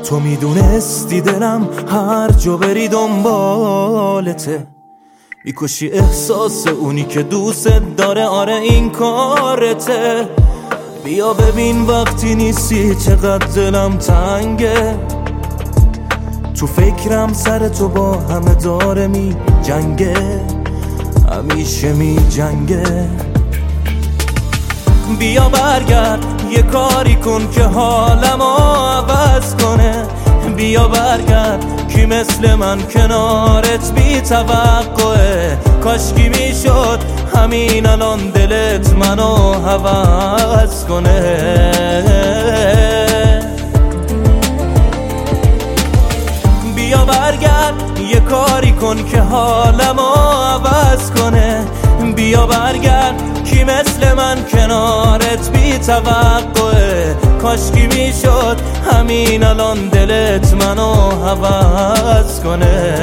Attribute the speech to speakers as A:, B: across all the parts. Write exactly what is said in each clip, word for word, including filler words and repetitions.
A: تو میدونستی دلم هر جا بری دنبالته، میکشی احساس اونی که دوست داره. آره این کارته. بیا ببین وقتی نیستی چقدر دلم تنگه، تو فکرم سر تو با همه داره می جنگه، همیشه می جنگه. بیا برگرد یه کاری کن که حالمو عوض کنه. بیا برگرد کی مثل من کنارت بی توقعه. کاشکی میشد همین الان دلت منو عوض کنه. بیا برگرد یه کاری کن که حالمو عوض کنه. بیا برگرد کی مثل من کنارت بی توقعه. کاشکی میشد همین الان دلت منو عوض کنه.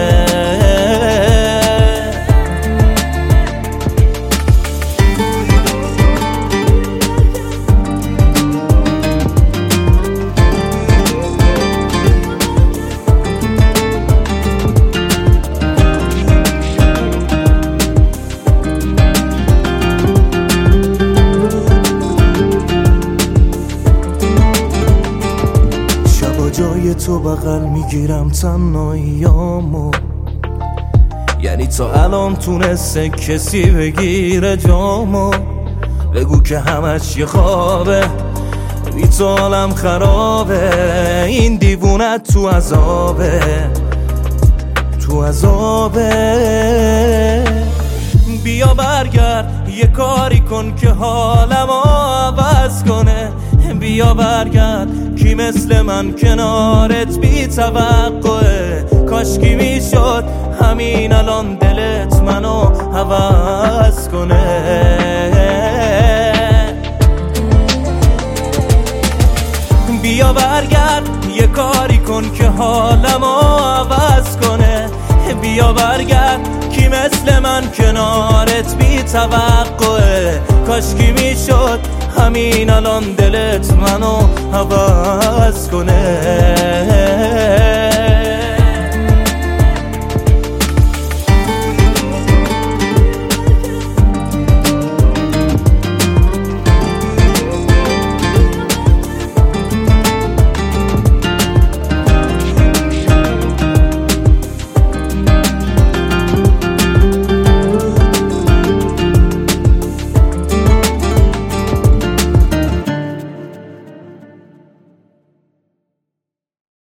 A: جای تو بغل میگیرم تنهاییامو، یعنی تا الان تونسته کسی بگیره جامو. بگو که همش یه خوابه، بی تو حالم خرابه. این دیوونت تو عذابه، تو عذابه. بیا برگرد یه کاری کن که حالمو عوض کنه. بیا برگرد کی مثل من کنارت بی توقعه. کاشکی میشد همین الان دلت منو عوض کنه. بیا برگرد یه کاری کن که حالمو عوض کنه. بیا برگرد کی مثل من کنارت بی توقعه. کاشکی میشد همین الان دلت منو عوض کنه.